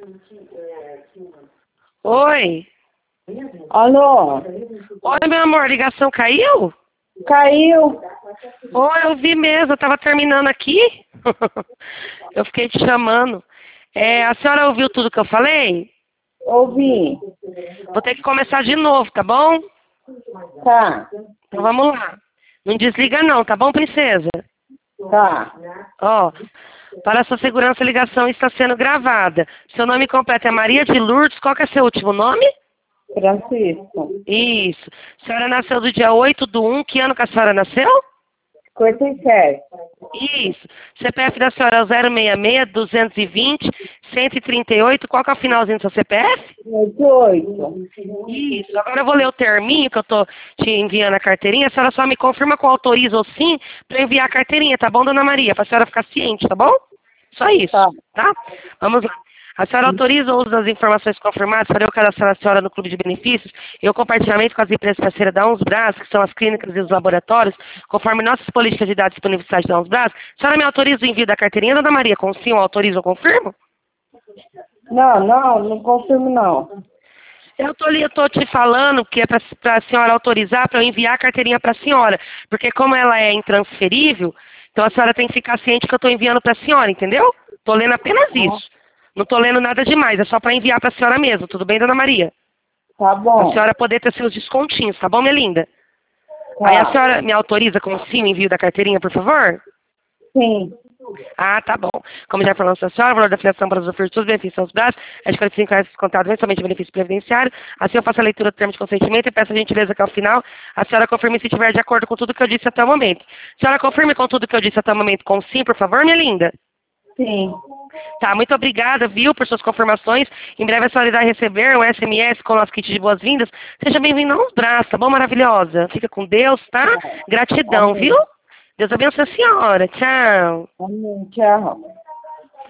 Oi. Alô? Oi, meu amor, a ligação caiu? Caiu? Oi, eu vi mesmo, eu tava terminando aqui. Eu fiquei te chamando. A senhora ouviu tudo que eu falei? Ouvi. Vou ter que começar de novo, tá bom? Tá. Então vamos lá. Não desliga não, tá bom, princesa? Tá. Ó, para sua segurança, a ligação está sendo gravada. Seu nome completo é Maria de Lourdes, qual que é seu último nome? Francisco. Isso. A senhora nasceu do dia 8/1, que ano que a senhora nasceu? 57. Isso. CPF da senhora é o 066-220-138. Qual que é o finalzinho do seu CPF? 88. Isso. Agora eu vou ler o terminho que eu tô te enviando a carteirinha. A senhora só me confirma que eu autorizo ou sim para enviar a carteirinha, tá bom, dona Maria? Para a senhora ficar ciente, tá bom? Só isso, Tá. tá? Vamos lá. A senhora autoriza o uso das informações confirmadas para eu cadastrar a senhora no clube de benefícios e o compartilhamento com as empresas parceiras da Unsbras, que são as clínicas e os laboratórios, conforme nossas políticas de dados disponíveis no site da Unsbras. A senhora me autoriza o envio da carteirinha, dona Maria? Com sim, eu autorizo ou confirmo? Não confirmo não. Eu tô te falando que é para a senhora autorizar para eu enviar a carteirinha para a senhora, porque como ela é intransferível, então a senhora tem que ficar ciente que eu estou enviando para a senhora, entendeu? Estou lendo apenas isso. Não estou lendo nada demais, é só para enviar para a senhora mesmo, tudo bem, dona Maria? Tá A bom. senhora poder ter seus descontinhos, tá bom, minha linda? Tá. Aí a senhora me autoriza com sim o envio da carteirinha, por favor? Sim. Ah, tá bom. Como já falamos para a senhora, o valor da filiação para os ofertos dos benefícios aos braços é de R$ 45 descontado mensalmente de benefício previdenciário. Assim eu faço a leitura do termo de consentimento e peço a gentileza que ao final a senhora confirme se estiver de acordo com tudo que eu disse até o momento. A senhora confirme com tudo que eu disse até o momento com sim, por favor, minha linda? Sim. Tá, muito obrigada, viu, por suas confirmações. Em breve a senhora irá receber um SMS com o nosso kit de boas-vindas. Seja bem-vinda aos braços, tá bom, maravilhosa? Fica com Deus, tá? Gratidão, Amém. viu? Deus abençoe a senhora. Tchau. Amém. Tchau.